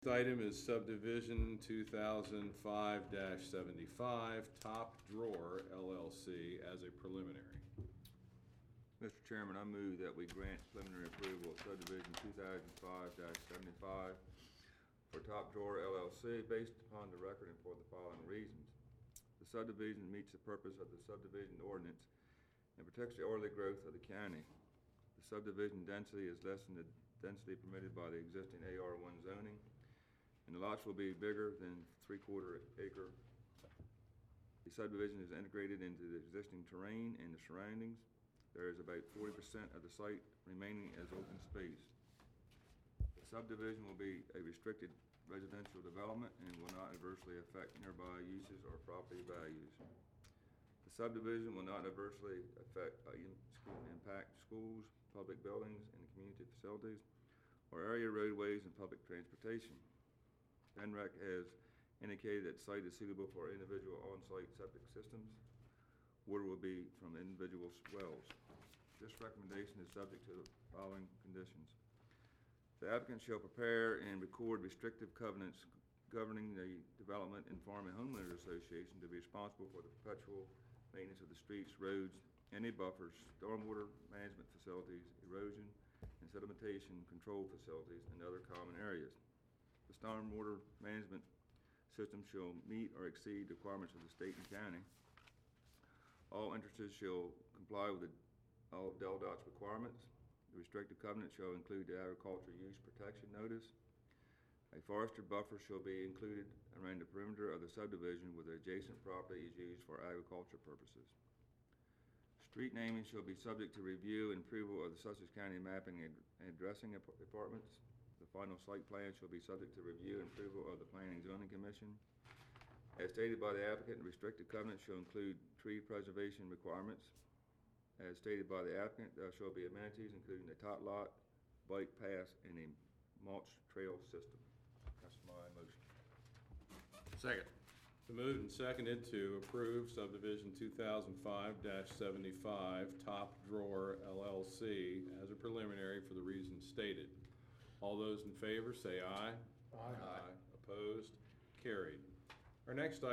Next item is subdivision 2005-75, Top Drawer LLC as a preliminary. Mr. Chairman, I move that we grant preliminary approval of subdivision 2005-75 for Top Drawer LLC based upon the record and for the following reasons. The subdivision meets the purpose of the subdivision ordinance and protects the orderly growth of the county. The subdivision density is less than the density permitted by the existing AR1 zoning, and the lots will be bigger than 3/4 acre. The subdivision is integrated into the existing terrain and the surroundings. There is about 40% of the site remaining as open space. The subdivision will be a restricted residential development and will not adversely affect nearby uses or property values. The subdivision will not adversely impact schools, public buildings, and community facilities, or area roadways and public transportation. NREC has indicated that the site is suitable for individual on-site septic systems. Water will be from individual wells. This recommendation is subject to the following conditions. The applicant shall prepare and record restrictive covenants governing the development and farm and homeowners association to be responsible for the perpetual maintenance of the streets, roads, any buffers, stormwater management facilities, erosion and sedimentation control facilities, and other common areas. The stormwater management system shall meet or exceed the requirements of the state and county. All interests shall comply with all of DELDOT's requirements. The restrictive covenant shall include the agricultural use protection notice. A forestry buffer shall be included around the perimeter of the subdivision where the adjacent property is used for agriculture purposes. Street naming shall be subject to review and approval of the Sussex County Mapping and Addressing Departments. The final site plan shall be subject to review and approval of the Planning and Zoning Commission. As stated by the applicant, the restricted covenant shall include tree preservation requirements. As stated by the applicant, there shall be amenities including the tot lot, bike path, and a mulch trail system. That's my motion. Second. Been moved and seconded to approve subdivision 2005-75, Top Drawer LLC as a preliminary for the reasons stated. All those in favor say aye. Aye. Opposed? Carried. Our next item